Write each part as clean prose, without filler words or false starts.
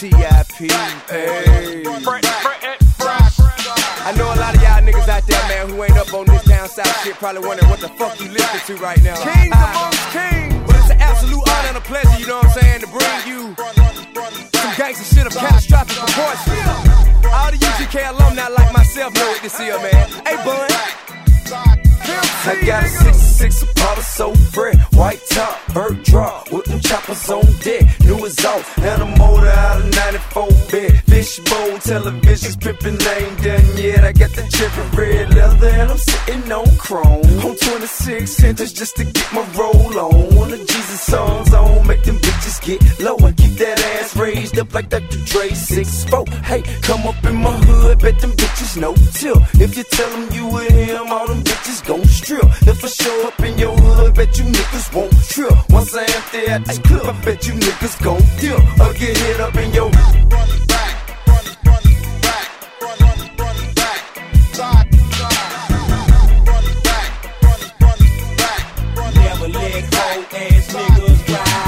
T.I.P. Hey. I know a lot of y'all niggas out there, man, who ain't up on this down south shit, probably wondering what the fuck you listening to right now. Kings amongst kings. But it's an absolute honor and a pleasure, you know what I'm saying, to bring you some gangsta shit of catastrophic proportions. All the UGK alumni like myself know what this is, man. Hey, bud. I got a 66 Apollo so fresh, white top, bird drop, with them choppers on deck. New is off, and a motor out of 94 bed. Fishbone televisions, pimpin' ain't done yet. I got the cherry red leather, and I'm sitting on chrome. On 26 centers just to get my roll on. One of Jesus' songs on, make them bitches get low and keep that ass raised up like Dr. Dre 6'4". Hey, come up in my hood, bet them bitches no till. If you tell them you with him, all them bitches gon' strip. If I show up in your hood, bet you niggas won't trip. Once I empty out this clip, I bet you niggas gon' deal. Or get hit up in your never let hoe ass niggas ride.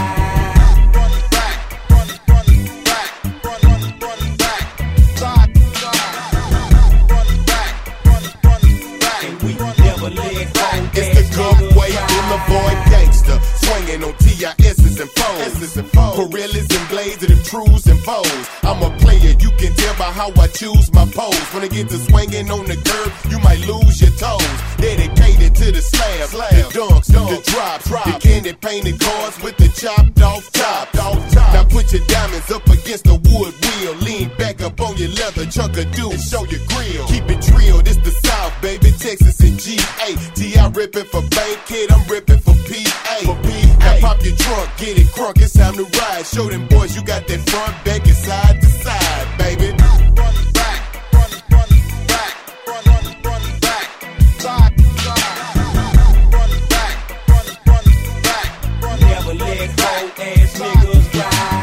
And we never let hoe It's the good way in the void gangster, swinging on TIS's and foes. Gorillas and blades of them trues and bows. I'm a player, you can tell by how I choose my pose. When I get to swinging on the curb, you might lose your toes. Dedicated to the slab, the dunks, the drops, the candy painted cars with the chopped off top. Now put your diamonds up against the wood wheel. Lean back up on your leather, chunk of dude, and show your grill. Keep it real, this the South, baby, Texas and GA. T.I. ripping for Bankhead, I'm ripping for PA. Now pop your trunk, get it crunk, it's time to ride. Show them boys you got that front, back, and side to side, baby. Never let hoe ass niggas ride.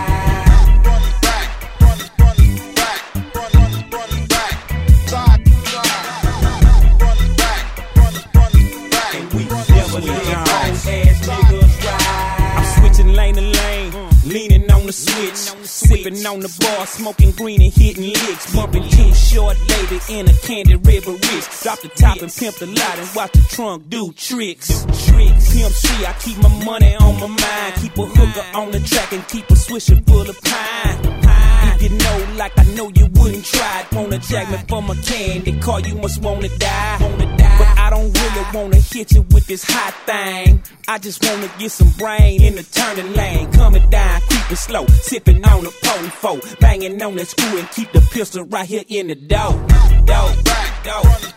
And we never let hoe ass niggas ride. I'm switching lane to lane, leaning on the switch, sipping on the bar, smoking green and hitting licks, bumping too short lady in a candy river wrist. Drop the top and pimp the lot and watch the trunk do tricks. Pimp C, I keep my money on my mind, keep a hooker on the track and keep a swisher full of pine. If you know like I know you wouldn't try it, wanna jack me for my candy car, you must wanna die. But I don't really wanna hit you with this hot thing. I just wanna get some brain in the turning lane. Coming down, creeping slow, sipping on the pole, banging on that screw and keep the pistol right here in the door.